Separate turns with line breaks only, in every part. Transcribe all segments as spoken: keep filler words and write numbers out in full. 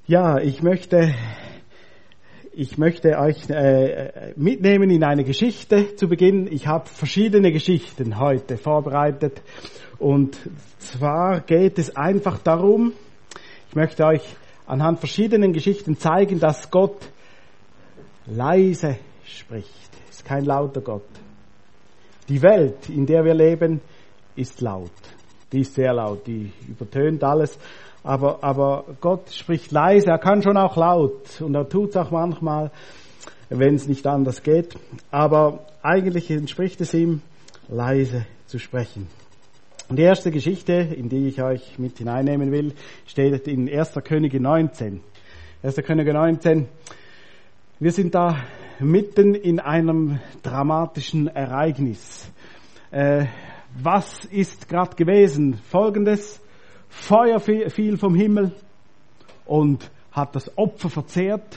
Ja, ich möchte, ich möchte euch äh, mitnehmen in eine Geschichte zu Beginn. Ich habe verschiedene Geschichten heute vorbereitet und zwar geht es einfach darum, ich möchte euch anhand verschiedenen Geschichten zeigen, dass Gott leise spricht. Es ist kein lauter Gott. Die Welt, in der wir leben, ist laut. Die ist sehr laut, die übertönt alles. Aber, aber Gott spricht leise, er kann schon auch laut und er tut es auch manchmal, wenn es nicht anders geht. Aber eigentlich entspricht es ihm, leise zu sprechen. Und die erste Geschichte, in die ich euch mit hineinnehmen will, steht in erster Könige neunzehn. erster Könige neunzehn. Wir sind da mitten in einem dramatischen Ereignis. Äh, was ist gerade gewesen? Folgendes: Feuer fiel vom Himmel und hat das Opfer verzehrt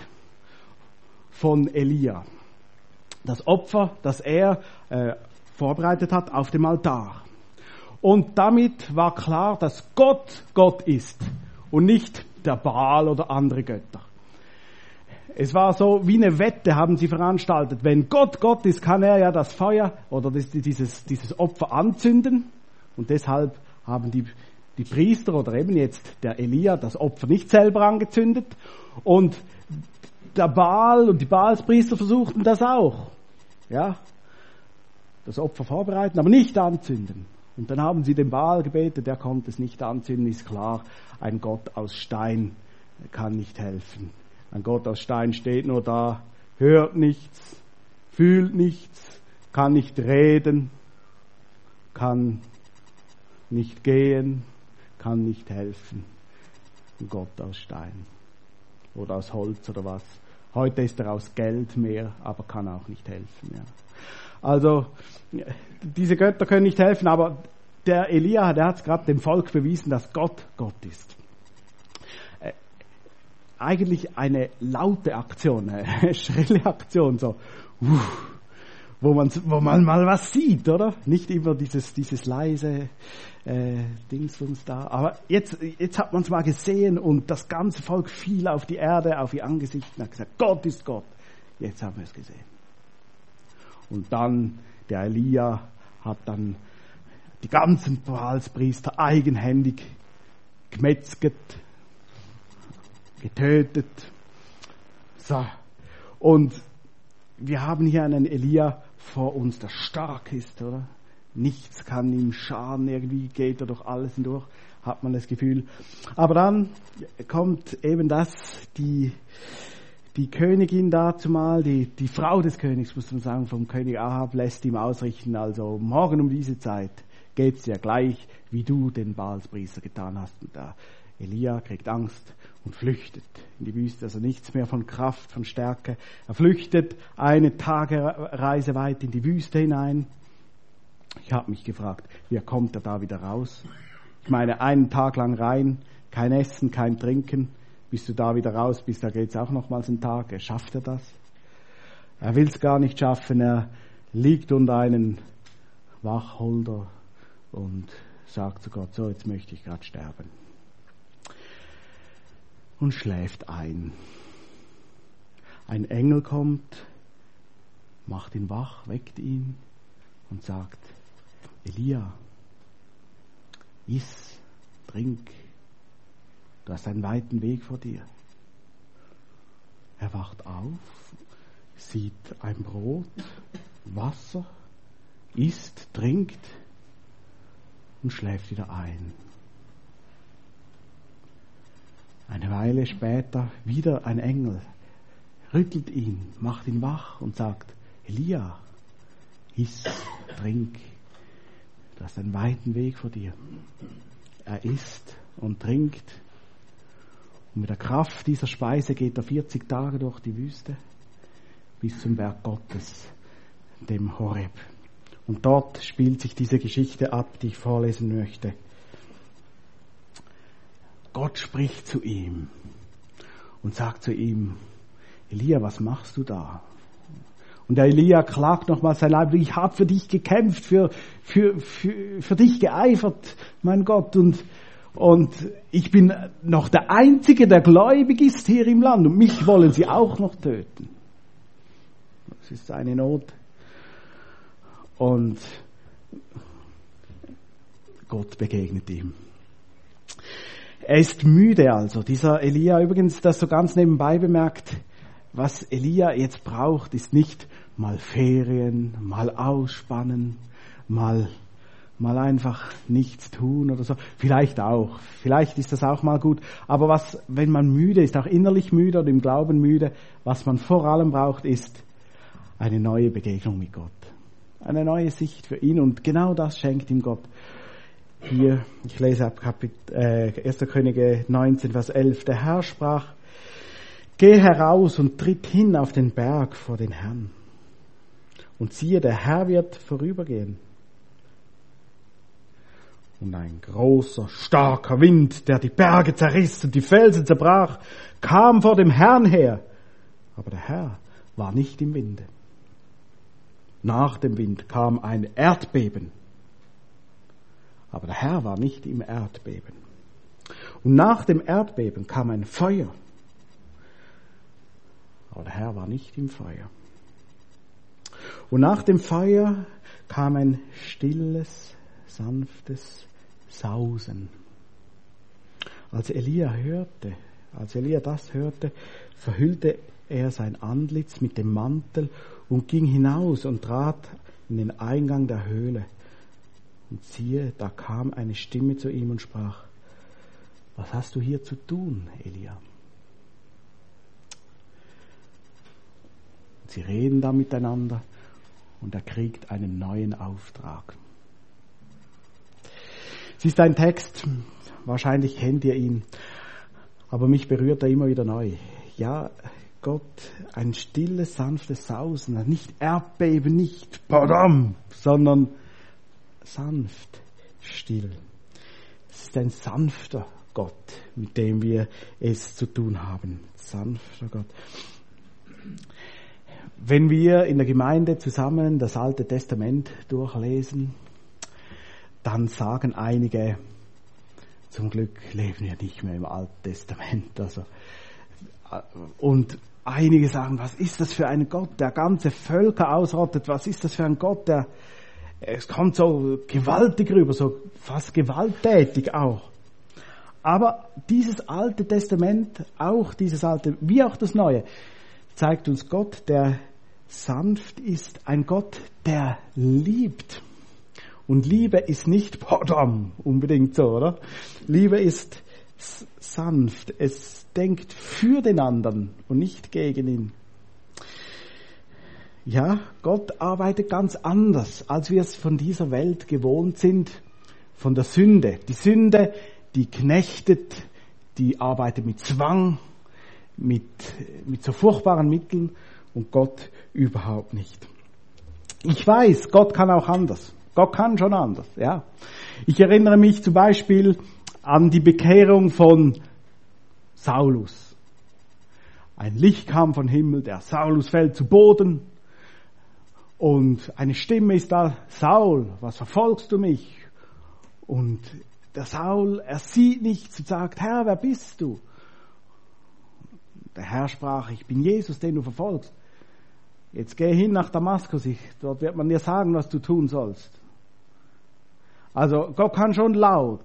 von Elia. Das Opfer, das er äh, vorbereitet hat auf dem Altar. Und damit war klar, dass Gott Gott ist und nicht der Baal oder andere Götter. Es war so wie eine Wette, haben sie veranstaltet. Wenn Gott Gott ist, kann er ja das Feuer oder das, dieses, dieses Opfer anzünden. Und deshalb haben die Die Priester oder eben jetzt der Elia das Opfer nicht selber angezündet und der Baal und die Baalspriester versuchten das auch. Ja, das Opfer vorbereiten, aber nicht anzünden. Und dann haben sie den Baal gebetet, der konnte es nicht anzünden, ist klar, ein Gott aus Stein kann nicht helfen. Ein Gott aus Stein steht nur da, hört nichts, fühlt nichts, kann nicht reden, kann nicht gehen, kann nicht helfen. Ein Gott aus Stein oder aus Holz oder was. Heute ist er aus Geld mehr, aber kann auch nicht helfen. Ja. Also diese Götter können nicht helfen, aber der Elia, der hat es gerade dem Volk bewiesen, dass Gott Gott ist. Äh, eigentlich eine laute Aktion, eine schrille Aktion, so uff, wo man, wo man mal was sieht, oder? Nicht immer dieses, dieses leise äh, Dingsbums da. Aber jetzt, jetzt hat man es mal gesehen und das ganze Volk fiel auf die Erde, auf ihr Angesicht und hat gesagt, Gott ist Gott. Jetzt haben wir es gesehen. Und dann, der Elia hat dann die ganzen Baalspriester eigenhändig gemetzget, getötet. So. Und wir haben hier einen Elia vor uns, der stark ist, oder? Nichts kann ihm schaden, irgendwie geht er durch alles hindurch, hat man das Gefühl. Aber dann kommt eben das, die, die Königin dazumal, die, die Frau des Königs, muss man sagen, vom König Ahab, lässt ihm ausrichten, also morgen um diese Zeit geht's ja gleich, wie du den Baalspriester getan hast. Und da Elia kriegt Angst und flüchtet in die Wüste, also nichts mehr von Kraft, von Stärke. Er flüchtet eine Tagereise weit in die Wüste hinein. Ich habe mich gefragt, wie kommt er da wieder raus? Ich meine, einen Tag lang rein, kein Essen, kein Trinken, bis du da wieder raus bist, da geht's auch nochmals einen Tag. Schafft er das? Er will's gar nicht schaffen, er liegt unter einen Wacholder und sagt zu Gott, so, jetzt möchte ich gerade sterben. Und schläft ein. Ein Engel kommt, macht ihn wach, weckt ihn und sagt, Elia, iss, trink, du hast einen weiten Weg vor dir. Er wacht auf, sieht ein Brot, Wasser, isst, trinkt und schläft wieder ein. Eine Weile später wieder ein Engel, rüttelt ihn, macht ihn wach und sagt, Elia, iss, trink, du hast einen weiten Weg vor dir. Er isst und trinkt und mit der Kraft dieser Speise geht er vierzig Tage durch die Wüste bis zum Berg Gottes, dem Horeb. Und dort spielt sich diese Geschichte ab, die ich vorlesen möchte. Gott spricht zu ihm und sagt zu ihm, Elia, was machst du da? Und der Elia klagt nochmal sein Leib, ich habe für dich gekämpft, für, für, für, für dich geeifert, mein Gott. Und, Und ich bin noch der Einzige, der gläubig ist hier im Land. Und mich wollen sie auch noch töten. Das ist eine Not. Und Gott begegnet ihm. Er ist müde also. Dieser Elia, übrigens, das so ganz nebenbei bemerkt, was Elia jetzt braucht, ist nicht mal Ferien, mal ausspannen, mal mal einfach nichts tun oder so. Vielleicht auch. Vielleicht ist das auch mal gut. Aber was, wenn man müde ist, auch innerlich müde oder im Glauben müde, was man vor allem braucht, ist eine neue Begegnung mit Gott. Eine neue Sicht für ihn. Und genau das schenkt ihm Gott. Hier, ich lese ab Kapitel, äh, erster Könige neunzehn, Vers elf. Der Herr sprach, geh heraus und tritt hin auf den Berg vor den Herrn. Und siehe, der Herr wird vorübergehen. Und ein großer, starker Wind, der die Berge zerriss und die Felsen zerbrach, kam vor dem Herrn her. Aber der Herr war nicht im Winde. Nach dem Wind kam ein Erdbeben. Aber der Herr war nicht im Erdbeben. Und nach dem Erdbeben kam ein Feuer. Aber der Herr war nicht im Feuer. Und nach dem Feuer kam ein stilles, sanftes Sausen. Als Elia hörte, als Elia das hörte, verhüllte er sein Antlitz mit dem Mantel und ging hinaus und trat in den Eingang der Höhle. Und siehe, da kam eine Stimme zu ihm und sprach, was hast du hier zu tun, Elia? Und sie reden da miteinander und er kriegt einen neuen Auftrag. Es ist ein Text, wahrscheinlich kennt ihr ihn, aber mich berührt er immer wieder neu. Ja, Gott, ein stilles, sanftes Sausen, nicht Erdbeben, nicht Badam, sondern sanft, still. Es ist ein sanfter Gott, mit dem wir es zu tun haben. Sanfter Gott. Wenn wir in der Gemeinde zusammen das Alte Testament durchlesen, dann sagen einige, zum Glück leben wir nicht mehr im Alten Testament. Also, und einige sagen, was ist das für ein Gott, der ganze Völker ausrottet? Was ist das für ein Gott, der, es kommt so gewaltig rüber, so fast gewalttätig auch. Aber dieses Alte Testament, auch dieses Alte, wie auch das Neue, zeigt uns Gott, der sanft ist, ein Gott, der liebt. Und Liebe ist nicht Podam, unbedingt so, oder? Liebe ist sanft. Es denkt für den anderen und nicht gegen ihn. Ja, Gott arbeitet ganz anders, als wir es von dieser Welt gewohnt sind, von der Sünde. Die Sünde, die knechtet, die arbeitet mit Zwang, mit, mit so furchtbaren Mitteln und Gott überhaupt nicht. Ich weiß, Gott kann auch anders. Gott kann schon anders, ja. Ich erinnere mich zum Beispiel an die Bekehrung von Saulus. Ein Licht kam vom Himmel, der Saulus fällt zu Boden und eine Stimme ist da, Saul, was verfolgst du mich? Und der Saul, er sieht nichts und sagt, Herr, wer bist du? Der Herr sprach, ich bin Jesus, den du verfolgst. Jetzt geh hin nach Damaskus, ich, dort wird man dir sagen, was du tun sollst. Also Gott kann schon laut,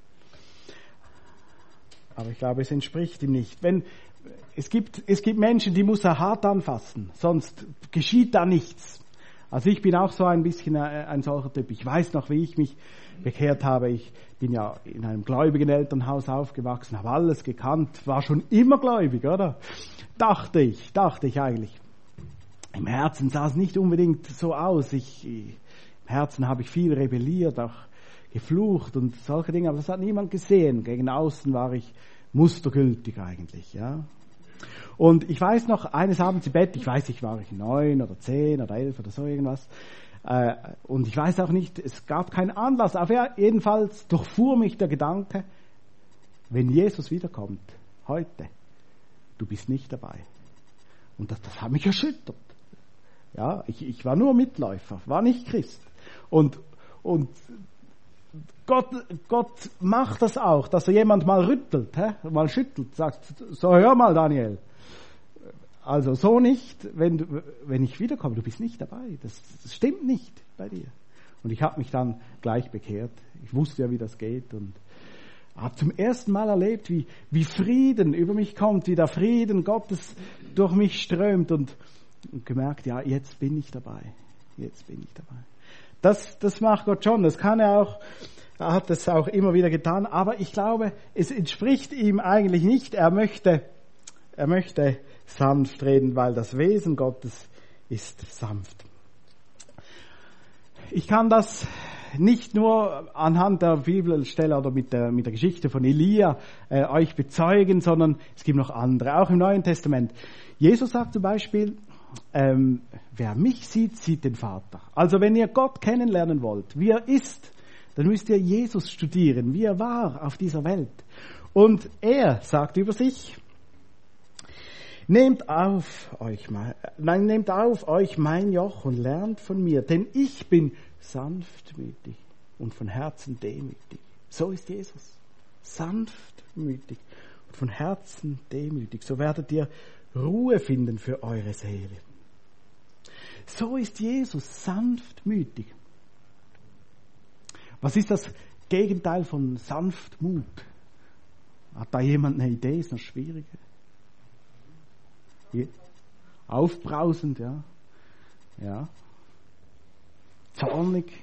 aber ich glaube, es entspricht ihm nicht. Wenn, es gibt, es gibt Menschen, die muss er hart anfassen, sonst geschieht da nichts. Also ich bin auch so ein bisschen ein solcher Typ. Ich weiß noch, wie ich mich bekehrt habe. Ich bin ja in einem gläubigen Elternhaus aufgewachsen, habe alles gekannt, war schon immer gläubig, oder? Dachte ich, dachte ich eigentlich. Im Herzen sah es nicht unbedingt so aus. Ich, im Herzen habe ich viel rebelliert, auch geflucht und solche Dinge, aber das hat niemand gesehen. Gegen außen war ich mustergültig eigentlich, ja. Und ich weiß noch, eines Abends im Bett, ich weiß nicht, war ich neun oder zehn oder elf oder so irgendwas, äh, und ich weiß auch nicht, es gab keinen Anlass, aber jedenfalls durchfuhr mich der Gedanke, wenn Jesus wiederkommt, heute, du bist nicht dabei. Und das, das hat mich erschüttert. Ja, ich, ich war nur Mitläufer, war nicht Christ. Und, und Gott, Gott macht das auch, dass er jemand mal rüttelt, hä? mal schüttelt, sagt, so hör mal Daniel. Also so nicht, wenn, du, wenn ich wiederkomme, du bist nicht dabei. Das, das stimmt nicht bei dir. Und ich habe mich dann gleich bekehrt. Ich wusste ja, wie das geht und habe zum ersten Mal erlebt, wie, wie Frieden über mich kommt, wie der Frieden Gottes durch mich strömt und, und gemerkt, ja, jetzt bin ich dabei. Jetzt bin ich dabei. Das, das macht Gott schon. Das kann er auch. Er hat es auch immer wieder getan. Aber ich glaube, es entspricht ihm eigentlich nicht. Er möchte, er möchte sanft reden, weil das Wesen Gottes ist sanft. Ich kann das nicht nur anhand der Bibelstelle oder mit der, mit der Geschichte von Elia äh, euch bezeugen, sondern es gibt noch andere, auch im Neuen Testament. Jesus sagt zum Beispiel, ähm, wer mich sieht, sieht den Vater. Also wenn ihr Gott kennenlernen wollt, wie er ist, dann müsst ihr Jesus studieren, wie er war auf dieser Welt. Und er sagt über sich, Nehmt auf euch, nein, nehmt auf euch mein Joch und lernt von mir, denn ich bin sanftmütig und von Herzen demütig. So ist Jesus. Sanftmütig und von Herzen demütig. So werdet ihr Ruhe finden für eure Seele. So ist Jesus sanftmütig. Was ist das Gegenteil von Sanftmut? Hat da jemand eine Idee? Ist noch schwieriger. Aufbrausend, ja. Ja. Zornig.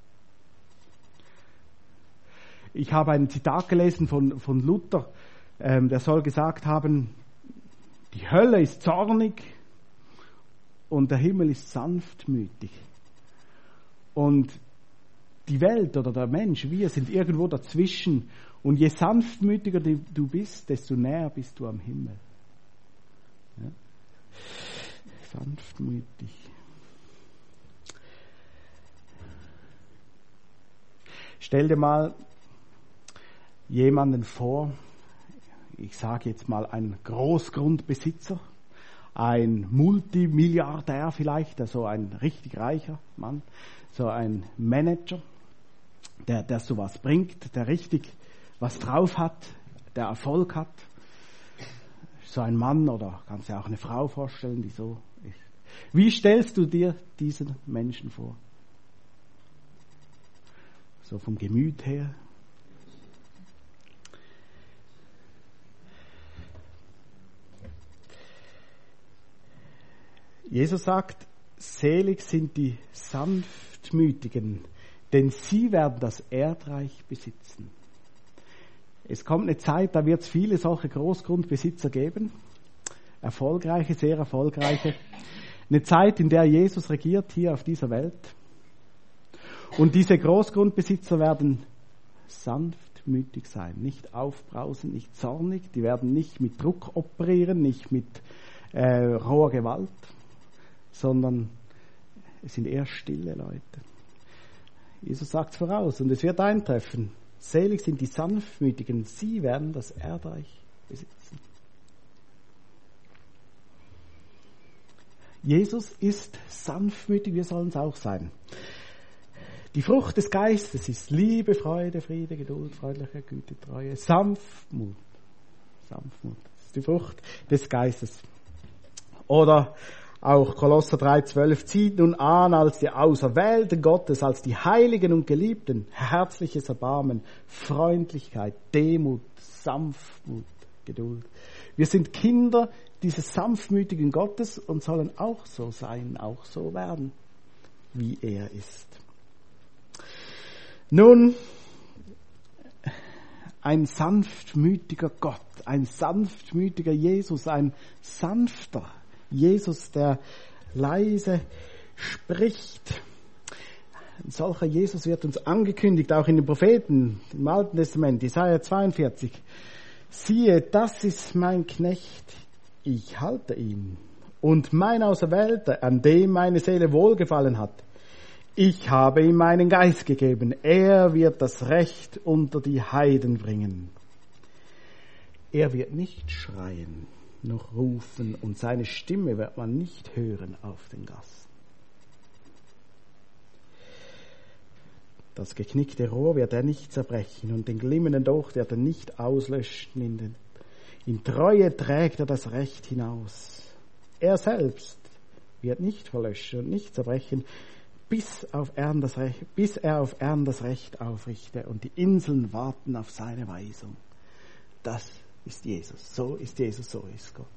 Ich habe ein Zitat gelesen von, von Luther, ähm, der soll gesagt haben, die Hölle ist zornig und der Himmel ist sanftmütig. Und die Welt oder der Mensch, wir sind irgendwo dazwischen. Und je sanftmütiger du bist, desto näher bist du am Himmel. Ja. Sanftmütig. Stell dir mal jemanden vor, ich sage jetzt mal einen Großgrundbesitzer, ein Multimilliardär vielleicht, also ein richtig reicher Mann, so ein Manager, der, der sowas bringt, der richtig was drauf hat, der Erfolg hat. So ein Mann oder kannst du dir auch eine Frau vorstellen, die so ist. Wie stellst du dir diesen Menschen vor? So vom Gemüt her. Jesus sagt, selig sind die Sanftmütigen, denn sie werden das Erdreich besitzen. Es kommt eine Zeit, da wird es viele solche Großgrundbesitzer geben. Erfolgreiche, sehr erfolgreiche. Eine Zeit, in der Jesus regiert hier auf dieser Welt. Und diese Großgrundbesitzer werden sanftmütig sein, nicht aufbrausend, nicht zornig. Die werden nicht mit Druck operieren, nicht mit äh, roher Gewalt, sondern es sind eher stille Leute. Jesus sagt es voraus und es wird eintreffen. Selig sind die Sanftmütigen, sie werden das Erdreich besitzen. Jesus ist sanftmütig, wir sollen es auch sein. Die Frucht des Geistes ist Liebe, Freude, Friede, Geduld, Freundlichkeit, Güte, Treue, Sanftmut. Sanftmut, das ist die Frucht des Geistes. Oder auch Kolosser drei zwölf, zieht nun an als die Auserwählten Gottes, als die Heiligen und Geliebten, herzliches Erbarmen, Freundlichkeit, Demut, Sanftmut, Geduld. Wir sind Kinder dieses sanftmütigen Gottes und sollen auch so sein, auch so werden, wie er ist. Nun, ein sanftmütiger Gott, ein sanftmütiger Jesus, ein sanfter Jesus, der leise spricht. Ein solcher Jesus wird uns angekündigt, auch in den Propheten, im Alten Testament, Jesaja zweiundvierzig. Siehe, das ist mein Knecht, ich halte ihn. Und mein Auserwählter, an dem meine Seele wohlgefallen hat. Ich habe ihm meinen Geist gegeben. Er wird das Recht unter die Heiden bringen. Er wird nicht schreien, noch rufen, und seine Stimme wird man nicht hören auf den Gassen. Das geknickte Rohr wird er nicht zerbrechen und den glimmenden Docht wird er nicht auslöschen. In, den, in Treue trägt er das Recht hinaus. Er selbst wird nicht verlöschen und nicht zerbrechen, bis, auf Erden das Recht, bis er auf Erden das Recht aufrichte und die Inseln warten auf seine Weisung. Das ist Jesus. So ist Jesus, so ist Gott.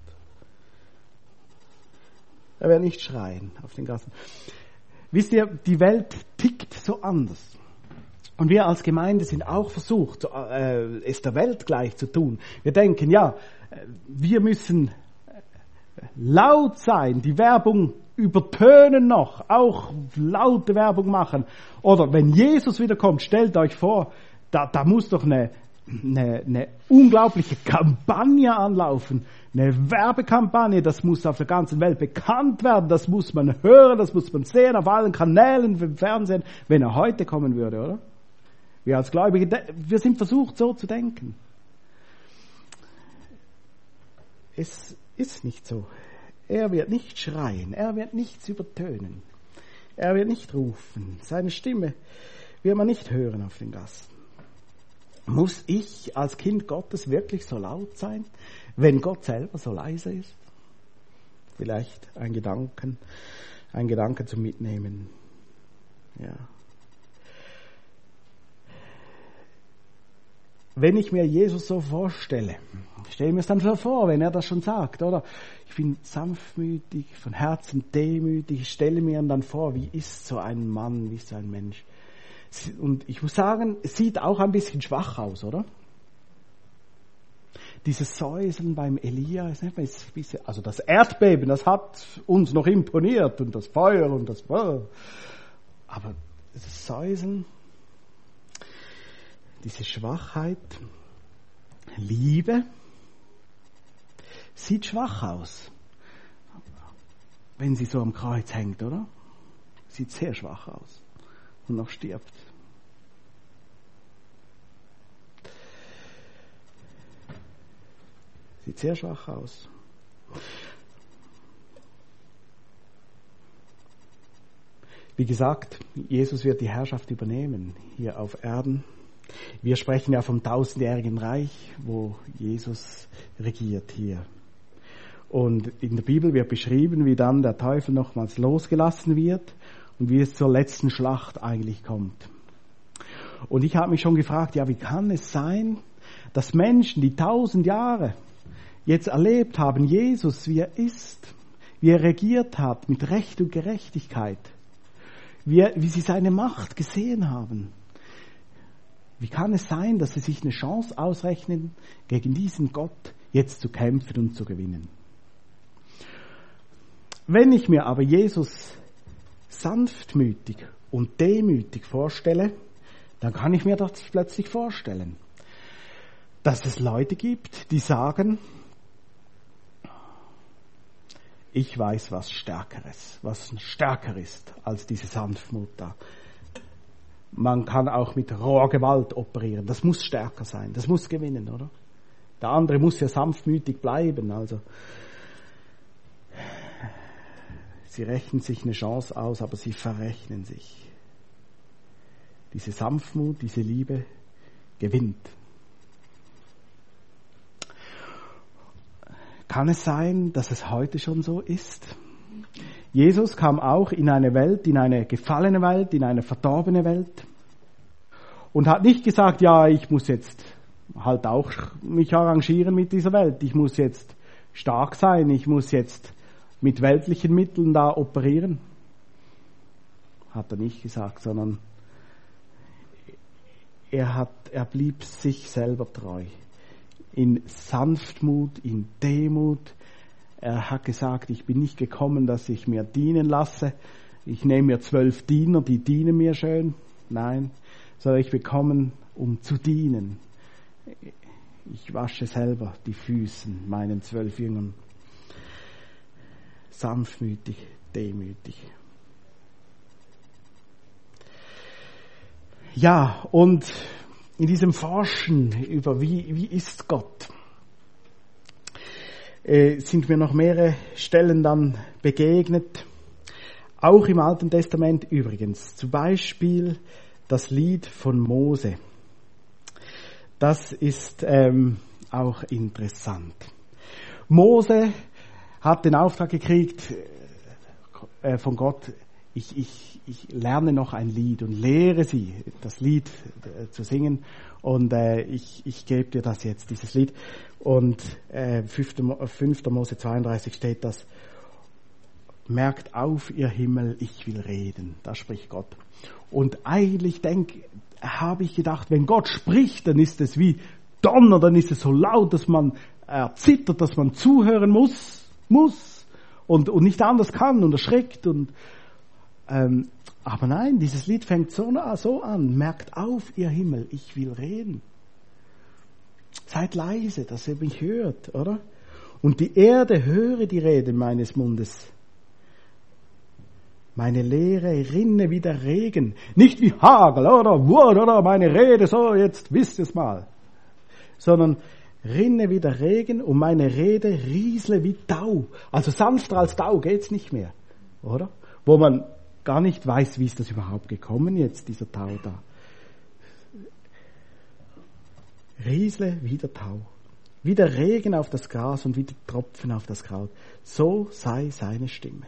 Er wird nicht schreien auf den Gassen. Wisst ihr, die Welt tickt so anders. Und wir als Gemeinde sind auch versucht, äh, es der Welt gleich zu tun. Wir denken, ja, wir müssen laut sein, die Werbung übertönen noch, auch laute Werbung machen. Oder wenn Jesus wiederkommt, stellt euch vor, da, da muss doch eine, eine, eine unglaubliche Kampagne anlaufen, eine Werbekampagne, das muss auf der ganzen Welt bekannt werden, das muss man hören, das muss man sehen, auf allen Kanälen, im Fernsehen, wenn er heute kommen würde, oder? Wir als Gläubige, wir sind versucht, so zu denken. Es ist nicht so. Er wird nicht schreien, er wird nichts übertönen, er wird nicht rufen, seine Stimme wird man nicht hören auf den Gassen. Muss ich als Kind Gottes wirklich so laut sein, wenn Gott selber so leise ist? Vielleicht ein Gedanken, ein Gedanke zum Mitnehmen. Ja. Wenn ich mir Jesus so vorstelle, stelle mir es dann so vor, wenn er das schon sagt, oder? Ich bin sanftmütig, von Herzen demütig, ich stelle mir dann vor, wie ist so ein Mann, wie ist so ein Mensch? Und ich muss sagen, es sieht auch ein bisschen schwach aus, oder? Dieses Säuseln beim Elia, ist nicht, ist ein bisschen, also das Erdbeben, das hat uns noch imponiert und das Feuer und das, aber das Säuseln, diese Schwachheit, Liebe, sieht schwach aus, wenn sie so am Kreuz hängt, oder? Sieht sehr schwach aus und noch stirbt. Sieht sehr schwach aus. Wie gesagt, Jesus wird die Herrschaft übernehmen hier auf Erden. Wir sprechen ja vom tausendjährigen Reich, wo Jesus regiert hier. Und in der Bibel wird beschrieben, wie dann der Teufel nochmals losgelassen wird und wie es zur letzten Schlacht eigentlich kommt. Und ich habe mich schon gefragt, ja, wie kann es sein, dass Menschen, die tausend Jahre jetzt erlebt haben, Jesus, wie er ist, wie er regiert hat, mit Recht und Gerechtigkeit, wie, er, wie sie seine Macht gesehen haben, wie kann es sein, dass sie sich eine Chance ausrechnen, gegen diesen Gott jetzt zu kämpfen und zu gewinnen? Wenn ich mir aber Jesus sanftmütig und demütig vorstelle, dann kann ich mir das plötzlich vorstellen, dass es Leute gibt, die sagen, ich weiß was Stärkeres, was stärker ist als diese Sanftmut da. Man kann auch mit roher Gewalt operieren. Das muss stärker sein. Das muss gewinnen, oder? Der andere muss ja sanftmütig bleiben. Also sie rechnen sich eine Chance aus, aber sie verrechnen sich. Diese Sanftmut, diese Liebe gewinnt. Kann es sein, dass es heute schon so ist? Jesus kam auch in eine Welt, in eine gefallene Welt, in eine verdorbene Welt und hat nicht gesagt, ja, ich muss jetzt halt auch mich arrangieren mit dieser Welt. Ich muss jetzt stark sein, ich muss jetzt mit weltlichen Mitteln da operieren. Hat er nicht gesagt, sondern er hat, er blieb sich selber treu. In Sanftmut, in Demut. Er hat gesagt, ich bin nicht gekommen, dass ich mir dienen lasse. Ich nehme mir zwölf Diener, die dienen mir schön. Nein, sondern ich bin gekommen, um zu dienen. Ich wasche selber die Füße meinen zwölf Jüngern. Sanftmütig, demütig. Ja, und in diesem Forschen über wie, wie ist Gott, äh, sind mir noch mehrere Stellen dann begegnet. Auch im Alten Testament übrigens. Zum Beispiel das Lied von Mose. Das ist ähm, auch interessant. Mose hat den Auftrag gekriegt äh, von Gott, ich, ich, ich lerne noch ein Lied und lehre sie, das Lied äh, zu singen. Und äh, ich, ich gebe dir das jetzt, dieses Lied. Und äh, fünfter Mose zweiunddreißig steht das, merkt auf, ihr Himmel, ich will reden. Da spricht Gott. Und eigentlich denk, habe ich gedacht, wenn Gott spricht, dann ist es wie Donner, dann ist es so laut, dass man erzittert, dass man zuhören muss, muss und, und nicht anders kann und erschreckt. Und, ähm, aber nein, dieses Lied fängt so, so an. Merkt auf, ihr Himmel, ich will reden. Seid leise, dass ihr mich hört, oder? Und die Erde höre die Rede meines Mundes. Meine Lehre rinne wie der Regen. Nicht wie Hagel, oder? Wurd, oder? Meine Rede, so, jetzt wisst ihr's mal. Sondern rinne wie der Regen und meine Rede riesle wie Tau. Also sanfter als Tau geht's nicht mehr, oder? Wo man gar nicht weiß, wie ist das überhaupt gekommen jetzt, dieser Tau da. Riesle wie der Tau. Wie der Regen auf das Gras und wie die Tropfen auf das Kraut. So sei seine Stimme.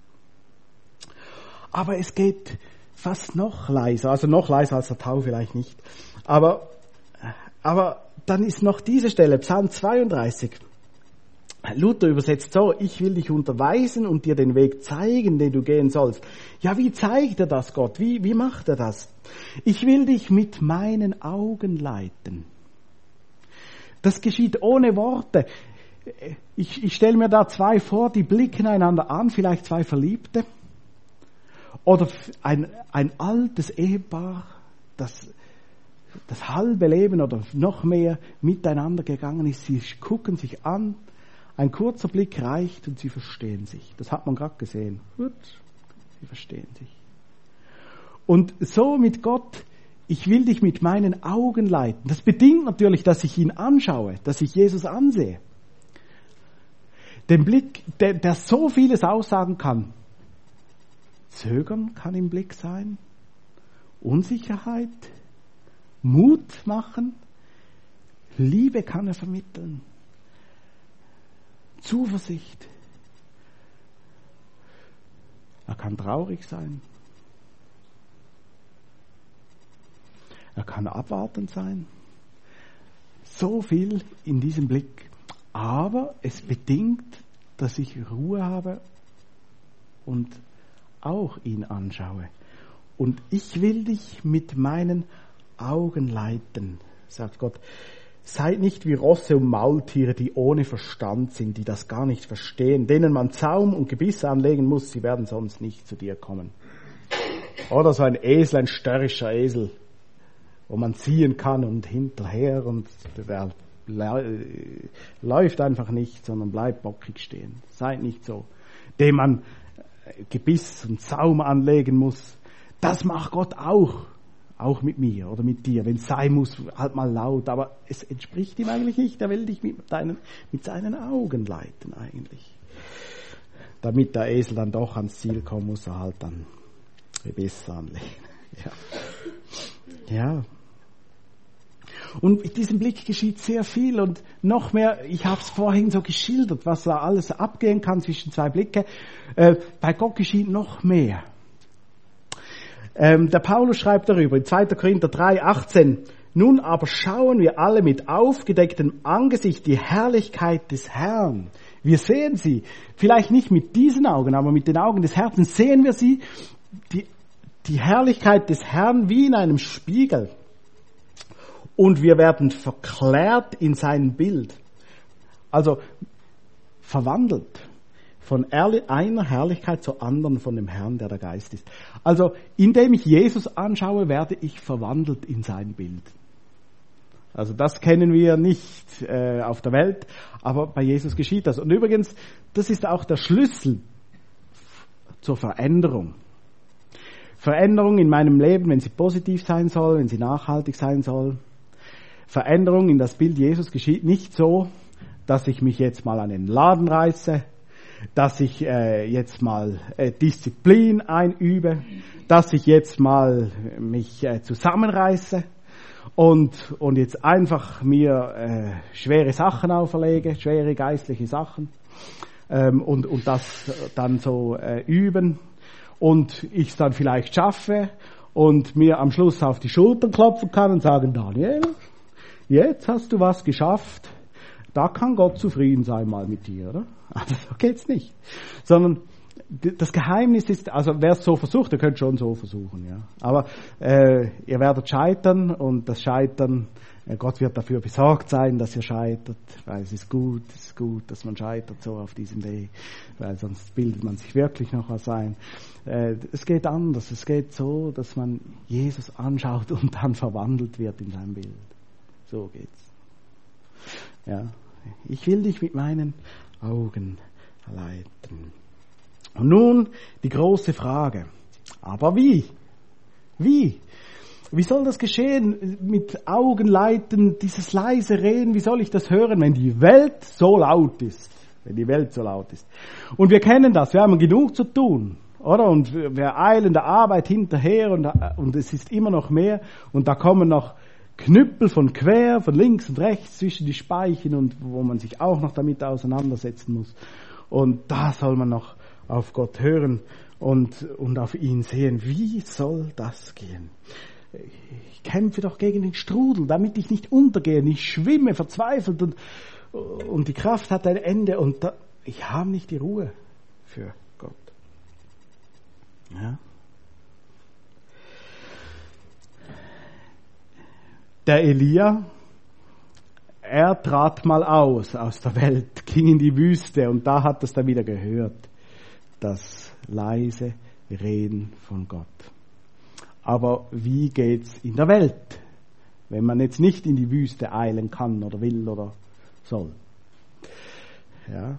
Aber es geht fast noch leiser, also noch leiser als der Tau vielleicht nicht. Aber, aber dann ist noch diese Stelle, Psalm zweiunddreißig. Luther übersetzt so, ich will dich unterweisen und dir den Weg zeigen, den du gehen sollst. Ja, wie zeigt er das, Gott? Wie, wie macht er das? Ich will dich mit meinen Augen leiten. Das geschieht ohne Worte. Ich, ich stelle mir da zwei vor, die blicken einander an, vielleicht zwei Verliebte. Oder ein, ein altes Ehepaar, das das halbe Leben oder noch mehr miteinander gegangen ist. Sie gucken sich an, ein kurzer Blick reicht und sie verstehen sich. Das hat man gerade gesehen. Gut, sie verstehen sich. Und so mit Gott, ich will dich mit meinen Augen leiten. Das bedingt natürlich, dass ich ihn anschaue, dass ich Jesus ansehe. Den Blick, der, der so vieles aussagen kann. Zögern kann im Blick sein, Unsicherheit, Mut machen, Liebe kann er vermitteln, Zuversicht. Er kann traurig sein, er kann abwartend sein. So viel in diesem Blick. Aber es bedingt, dass ich Ruhe habe und auch ihn anschaue. Und ich will dich mit meinen Augen leiten, sagt Gott. Seid nicht wie Rosse und Maultiere, die ohne Verstand sind, die das gar nicht verstehen, denen man Zaum und Gebiss anlegen muss, sie werden sonst nicht zu dir kommen. Oder so ein Esel, ein störrischer Esel, wo man ziehen kann und hinterher und der läuft einfach nicht, sondern bleibt bockig stehen. Seid nicht so, dem man Gebiss und Zaum anlegen muss. Das macht Gott auch. Auch mit mir oder mit dir. Wenn es sein muss, halt mal laut. Aber es entspricht ihm eigentlich nicht. Er will dich mit, deinen, mit seinen Augen leiten eigentlich. Damit der Esel dann doch ans Ziel kommt, muss er halt dann Gebiss anlegen. Ja. Ja. Und mit diesem Blick geschieht sehr viel und noch mehr, ich habe es vorhin so geschildert, was da alles abgehen kann zwischen zwei Blicke. Äh, bei Gott geschieht noch mehr. Ähm, der Paulus schreibt darüber in zweiter Korinther drei, achtzehn. Nun aber schauen wir alle mit aufgedecktem Angesicht die Herrlichkeit des Herrn. Wir sehen sie, vielleicht nicht mit diesen Augen, aber mit den Augen des Herzens sehen wir sie, die, die Herrlichkeit des Herrn wie in einem Spiegel. Und wir werden verklärt in sein Bild. Also verwandelt. Von einer Herrlichkeit zur anderen von dem Herrn, der der Geist ist. Also, indem ich Jesus anschaue, werde ich verwandelt in sein Bild. Also das kennen wir nicht äh, auf der Welt, aber bei Jesus geschieht das. Und übrigens, das ist auch der Schlüssel zur Veränderung. Veränderung in meinem Leben, wenn sie positiv sein soll, wenn sie nachhaltig sein soll. Veränderung in das Bild Jesus geschieht nicht so, dass ich mich jetzt mal an den Laden reiße, dass ich äh, jetzt mal äh, Disziplin einübe, dass ich jetzt mal mich äh, zusammenreiße und und jetzt einfach mir äh, schwere Sachen auferlege, schwere geistliche Sachen ähm, und und das dann so äh, üben und ich es dann vielleicht schaffe und mir am Schluss auf die Schultern klopfen kann und sagen, Daniel, jetzt hast du was geschafft. Da kann Gott zufrieden sein mal mit dir, oder? Also so geht's nicht. Sondern das Geheimnis ist, also wer es so versucht, der könnte schon so versuchen, ja. Aber äh, ihr werdet scheitern und das Scheitern, äh, Gott wird dafür besorgt sein, dass ihr scheitert, weil es ist gut, es ist gut, dass man scheitert so auf diesem Weg, weil sonst bildet man sich wirklich noch was ein. Äh, es geht anders, es geht so, dass man Jesus anschaut und dann verwandelt wird in sein Bild. So geht's. Ja. Ich will dich mit meinen Augen leiten. Und nun die große Frage. Aber wie? Wie? Wie soll das geschehen mit Augen leiten, dieses leise Reden? Wie soll ich das hören, wenn die Welt so laut ist? Wenn die Welt so laut ist. Und wir kennen das, wir haben genug zu tun. Oder? Und wir eilen der Arbeit hinterher und, und es ist immer noch mehr. Und da kommen noch Knüppel von quer, von links und rechts zwischen die Speichen und wo man sich auch noch damit auseinandersetzen muss. Und da soll man noch auf Gott hören und, und auf ihn sehen. Wie soll das gehen? Ich kämpfe doch gegen den Strudel, damit ich nicht untergehe. Ich schwimme verzweifelt und, und die Kraft hat ein Ende und da, ich habe nicht die Ruhe für Gott. Ja. Der Elia, er trat mal aus, aus der Welt, ging in die Wüste und da hat es dann wieder gehört, das leise Reden von Gott. Aber wie geht's in der Welt, wenn man jetzt nicht in die Wüste eilen kann oder will oder soll? Ja.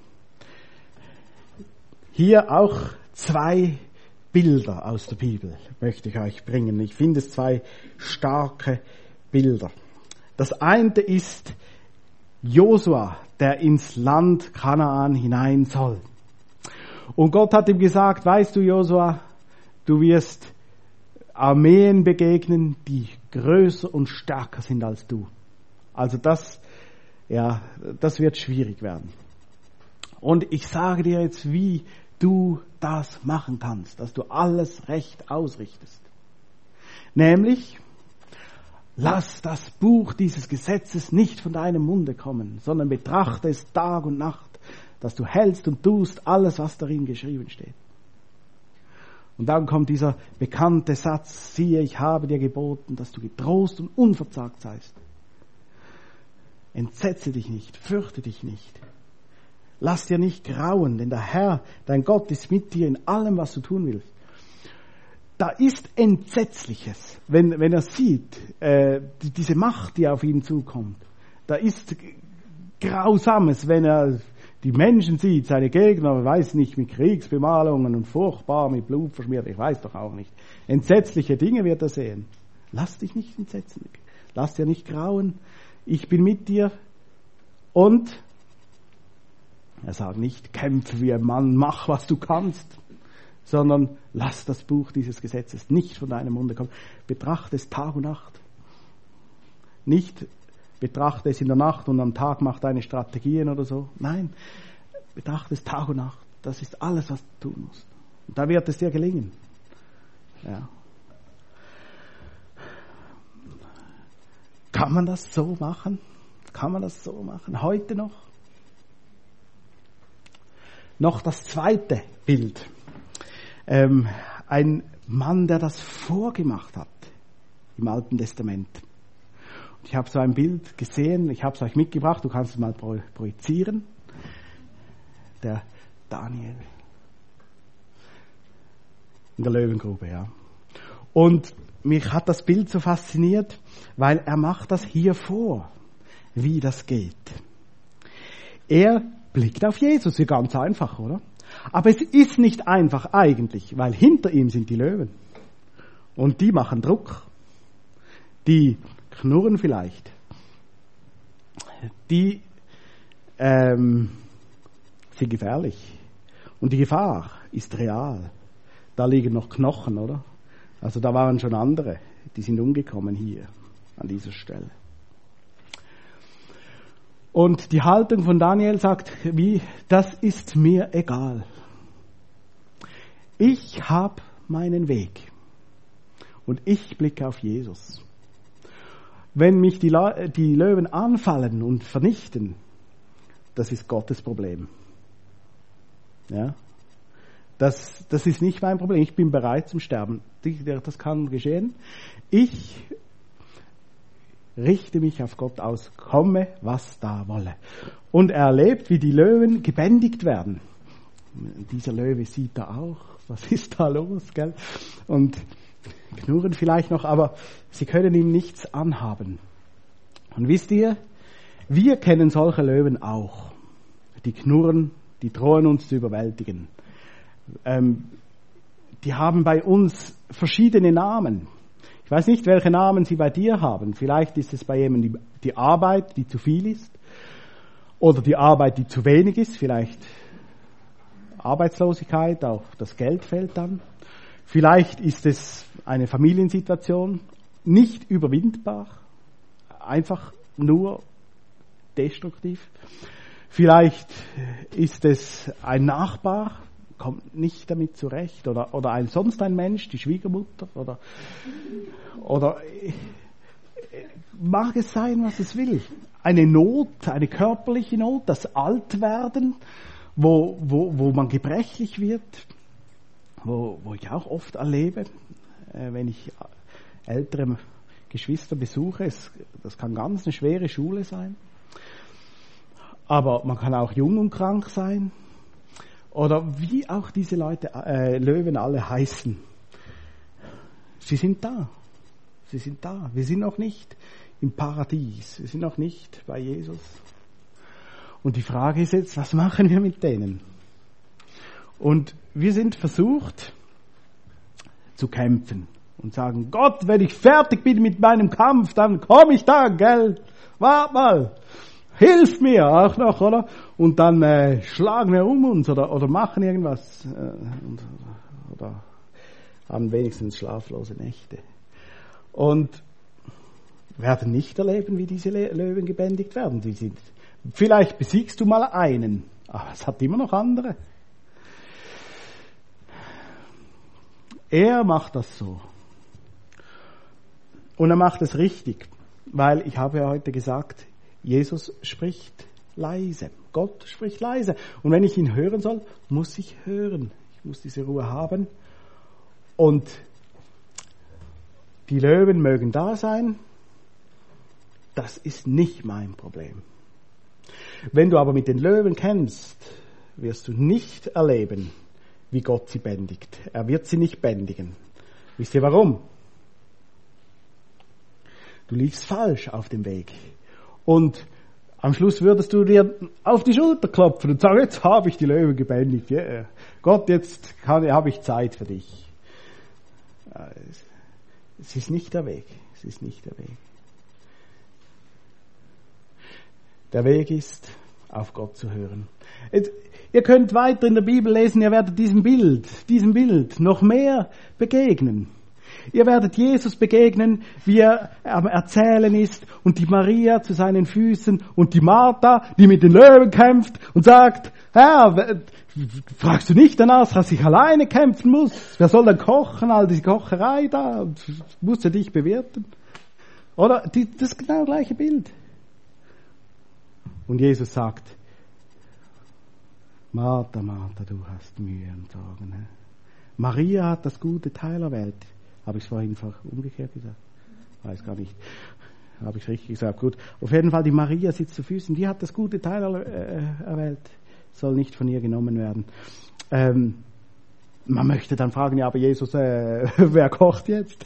Hier auch zwei Bilder aus der Bibel möchte ich euch bringen. Ich finde es zwei starke Bilder. Das eine ist Josua, der ins Land Kanaan hinein soll. Und Gott hat ihm gesagt, weißt du Josua, du wirst Armeen begegnen, die größer und stärker sind als du. Also das, ja, das wird schwierig werden. Und ich sage dir jetzt, wie du das machen kannst, dass du alles recht ausrichtest. Nämlich, lass das Buch dieses Gesetzes nicht von deinem Munde kommen, sondern betrachte es Tag und Nacht, dass du hältst und tust alles, was darin geschrieben steht. Und dann kommt dieser bekannte Satz, siehe, ich habe dir geboten, dass du getrost und unverzagt seist. Entsetze dich nicht, fürchte dich nicht. Lass dir nicht grauen, denn der Herr, dein Gott, ist mit dir in allem, was du tun willst. Da ist Entsetzliches, wenn, wenn er sieht, äh, die, diese Macht, die auf ihn zukommt. Da ist Grausames, wenn er die Menschen sieht, seine Gegner, weiß nicht, mit Kriegsbemalungen und furchtbar mit Blut verschmiert, ich weiß doch auch nicht. Entsetzliche Dinge wird er sehen. Lass dich nicht entsetzen, lass dir nicht grauen, ich bin mit dir. Und er sagt nicht, kämpfe wie ein Mann, mach, was du kannst, sondern lass das Buch dieses Gesetzes nicht von deinem Munde kommen. Betrachte es Tag und Nacht. Nicht betrachte es in der Nacht und am Tag mach deine Strategien oder so. Nein, betrachte es Tag und Nacht. Das ist alles, was du tun musst. Und da wird es dir gelingen. Ja. Kann man das so machen? Kann man das so machen? Heute noch? Noch das zweite Bild. Ähm, ein Mann, der das vorgemacht hat im Alten Testament. Ich habe so ein Bild gesehen, ich habe es euch mitgebracht, du kannst es mal projizieren. Der Daniel. In der Löwengrube, ja. Und mich hat das Bild so fasziniert, weil er macht das hier vor, wie das geht. Er blickt auf Jesus, ist ganz einfach, oder? Aber es ist nicht einfach eigentlich, weil hinter ihm sind die Löwen. Und die machen Druck. Die knurren vielleicht. Die ähm, sind gefährlich. Und die Gefahr ist real. Da liegen noch Knochen, oder? Also da waren schon andere, die sind umgekommen hier an dieser Stelle. Und die Haltung von Daniel sagt, wie, das ist mir egal. Ich habe meinen Weg und ich blicke auf Jesus. Wenn mich die, La- die Löwen anfallen und vernichten, das ist Gottes Problem. Ja? Das, das ist nicht mein Problem. Ich bin bereit zum Sterben. Das kann geschehen. Ich richte mich auf Gott aus, komme, was da wolle. Und er erlebt, wie die Löwen gebändigt werden. Dieser Löwe sieht da auch, was ist da los, gell? Und knurren vielleicht noch, aber sie können ihm nichts anhaben. Und wisst ihr, wir kennen solche Löwen auch. Die knurren, die drohen uns zu überwältigen. Ähm, die haben bei uns verschiedene Namen. Ich weiß nicht, welche Namen sie bei dir haben. Vielleicht ist es bei jemandem die, die Arbeit, die zu viel ist. Oder die Arbeit, die zu wenig ist. Vielleicht Arbeitslosigkeit, auch das Geld fällt dann. Vielleicht ist es eine Familiensituation, nicht überwindbar, einfach nur destruktiv. Vielleicht ist es ein Nachbar, kommt nicht damit zurecht, oder, oder ein, sonst ein Mensch, die Schwiegermutter, oder, oder mag es sein, was es will. Eine Not, eine körperliche Not, das Altwerden, wo, wo, wo man gebrechlich wird, wo, wo ich auch oft erlebe, äh, wenn ich ältere Geschwister besuche, es, das kann ganz eine schwere Schule sein. Aber man kann auch jung und krank sein. Oder wie auch diese Leute, äh, Löwen alle heißen. Sie sind da. Sie sind da. Wir sind noch nicht im Paradies. Wir sind noch nicht bei Jesus. Und die Frage ist jetzt, was machen wir mit denen? Und wir sind versucht zu kämpfen und sagen, Gott, wenn ich fertig bin mit meinem Kampf, dann komme ich da, gell? Wart mal. Hilf mir auch noch, oder? Und dann äh, schlagen wir um uns oder, oder machen irgendwas. Äh, und, oder haben wenigstens schlaflose Nächte. Und werden nicht erleben, wie diese Löwen gebändigt werden. Die sind, vielleicht besiegst du mal einen, aber es hat immer noch andere. Er macht das so. Und er macht es richtig, weil ich habe ja heute gesagt, Jesus spricht leise. Gott spricht leise. Und wenn ich ihn hören soll, muss ich hören. Ich muss diese Ruhe haben. Und die Löwen mögen da sein. Das ist nicht mein Problem. Wenn du aber mit den Löwen kämpfst, wirst du nicht erleben, wie Gott sie bändigt. Er wird sie nicht bändigen. Wisst ihr warum? Du liegst falsch auf dem Weg. Und am Schluss würdest du dir auf die Schulter klopfen und sagen, jetzt habe ich die Löwen gebändigt. Yeah. Gott, jetzt habe ich Zeit für dich. Es ist nicht der Weg. Es ist nicht der Weg. Der Weg ist, auf Gott zu hören. Jetzt, ihr könnt weiter in der Bibel lesen, ihr werdet diesem Bild, diesem Bild noch mehr begegnen. Ihr werdet Jesus begegnen, wie er am Erzählen ist und die Maria zu seinen Füßen und die Martha, die mit den Löwen kämpft und sagt, Herr, fragst du nicht danach, dass ich alleine kämpfen muss? Wer soll dann kochen, all diese Kocherei da? Muss er dich bewirten? Oder? Die, das ist genau das gleiche Bild. Und Jesus sagt, Martha, Martha, du hast Mühe und Sorgen. Ne? Maria hat das gute Teil erwählt. Habe ich es vorhin einfach umgekehrt gesagt? Weiß gar nicht. Habe ich richtig gesagt? Gut. Auf jeden Fall, die Maria sitzt zu Füßen. Die hat das gute Teil äh, erwählt. Soll nicht von ihr genommen werden. Ähm, man möchte dann fragen, ja, aber Jesus, äh, wer kocht jetzt?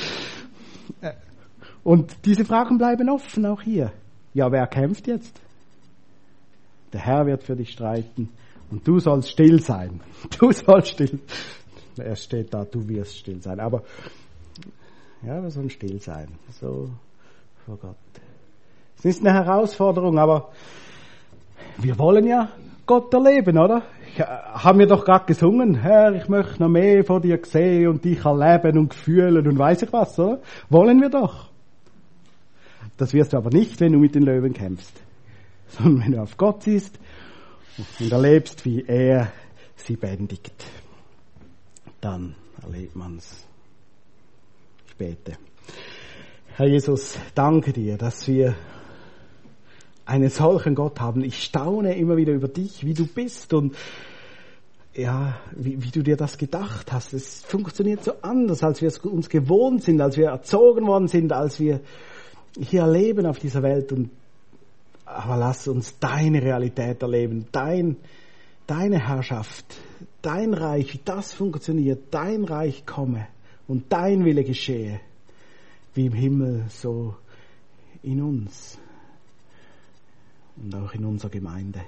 Und diese Fragen bleiben offen, auch hier. Ja, wer kämpft jetzt? Der Herr wird für dich streiten und du sollst still sein. Du sollst still. Er steht da, du wirst still sein. Aber ja, wir sollen still sein. So vor Gott. Es ist eine Herausforderung, aber wir wollen ja Gott erleben, oder? Ich, äh, haben wir doch gerade gesungen, Herr, ich möchte noch mehr von dir sehen und dich erleben und fühlen und weiß ich was, oder? Wollen wir doch. Das wirst du aber nicht, wenn du mit den Löwen kämpfst, sondern wenn du auf Gott siehst und erlebst, wie er sie bändigt. Dann erlebt man's. Ich bete. Herr Jesus, danke dir, dass wir einen solchen Gott haben. Ich staune immer wieder über dich, wie du bist und ja, wie, wie du dir das gedacht hast. Es funktioniert so anders, als wir es uns gewohnt sind, als wir erzogen worden sind, als wir hier leben auf dieser Welt. Und, aber lass uns deine Realität erleben, dein, deine Herrschaft, dein Reich, wie das funktioniert, dein Reich komme und dein Wille geschehe, wie im Himmel, so in uns und auch in unserer Gemeinde.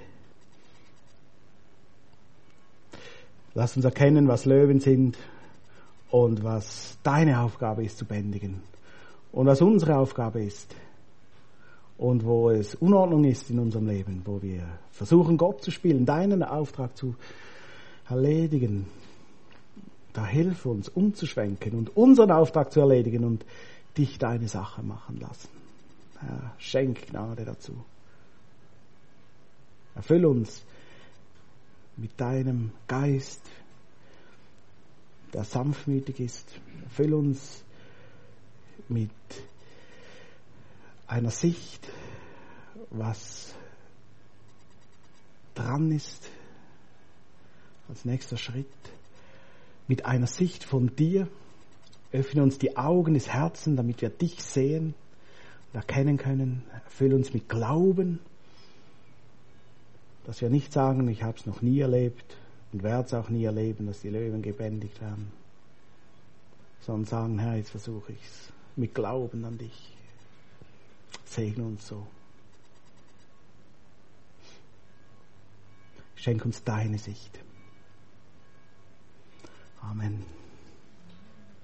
Lass uns erkennen, was Löwen sind und was deine Aufgabe ist zu bändigen und was unsere Aufgabe ist und wo es Unordnung ist in unserem Leben, wo wir versuchen, Gott zu spielen, deinen Auftrag zu erledigen. Da hilf uns, umzuschwenken und unseren Auftrag zu erledigen und dich deine Sache machen lassen. Herr, schenk Gnade dazu. Erfüll uns mit deinem Geist, der sanftmütig ist. Erfüll uns mit einer Sicht, was dran ist, als nächster Schritt. Mit einer Sicht von dir. Öffne uns die Augen des Herzens, damit wir dich sehen und erkennen können. Erfüll uns mit Glauben, dass wir nicht sagen, ich habe es noch nie erlebt und werde es auch nie erleben, dass die Löwen gebändigt werden, sondern sagen, Herr, jetzt versuche ich es mit Glauben an dich. Segne uns so. Schenk uns deine Sicht. Amen.